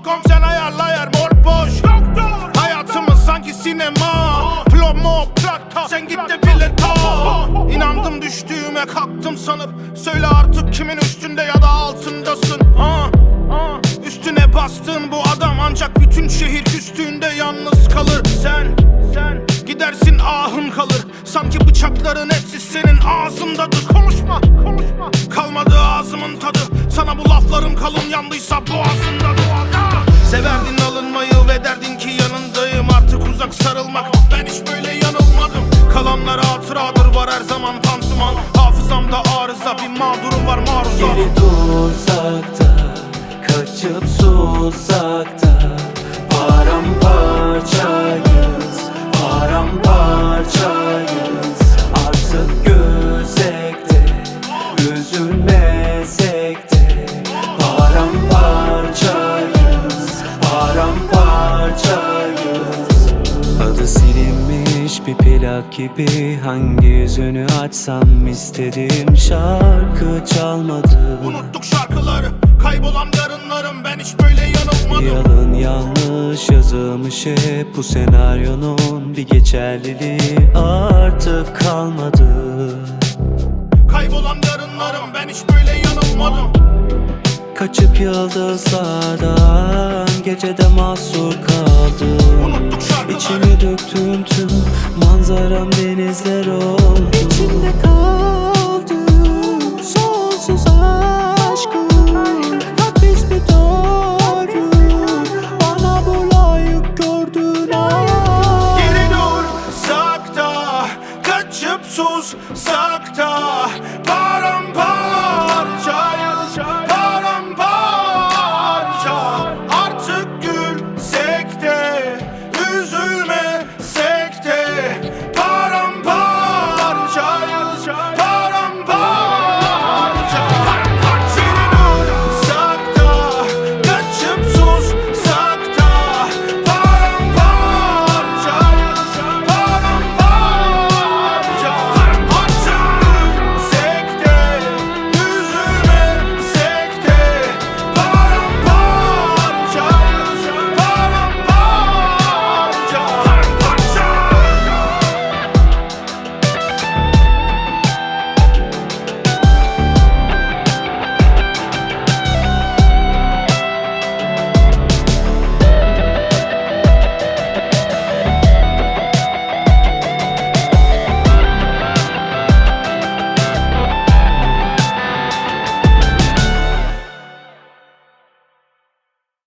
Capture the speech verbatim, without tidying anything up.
Komiser ayarla yer mor boş. Hayatımız sanki sinema. Plomo plata, sen git de bile ta. İnandım düştüğüme, kalktım sanıp. Söyle artık kimin üstünde ya da altındasın. ha? Üstüne bastığın bu adam ancak bütün şehir küstüğünde yalnız kalır. Sen, sen gidersin ahın kalır. Sanki bıçakların hepsi senin ağzındadır. Konuşma, konuşma. Kalmadı ağzımın tadı. Sana bu laflarım kalın yandıysa boğazında boğazda. Severdin alınmayı ve derdin ki yanındayım. Artık uzak sarılmak, ben hiç böyle yanılmadım. Kalanlara hatıradır, var her zaman pansuman. Hafızamda arıza, bir mağdurum var maruza. Geri dursak da, kaçıp sussak da, paramparçayız, paramparçayız. Artık gülsek de, üzülmesek de, paramparçayız, paramparçayız. Adı silinmiş bir plak gibi, hangi yüzünü açsam istedim, şarkı çalmadı. Unuttuk şarkıları, kaybolan yarınlarım, ben hiç böyle yanılmadım. Yalın yanlış yazılmış hep bu senaryonun, bir geçerliliği artık kalmadı. Kaybolan yarınlarım, ben hiç böyle yanılmadım. Kaçıp yıldızlardan gecede mahsur kaldım. Unuttuk şarkıları. İçime döktüm tüm manzaram denizler oldu. İçimde kaldım sonsuza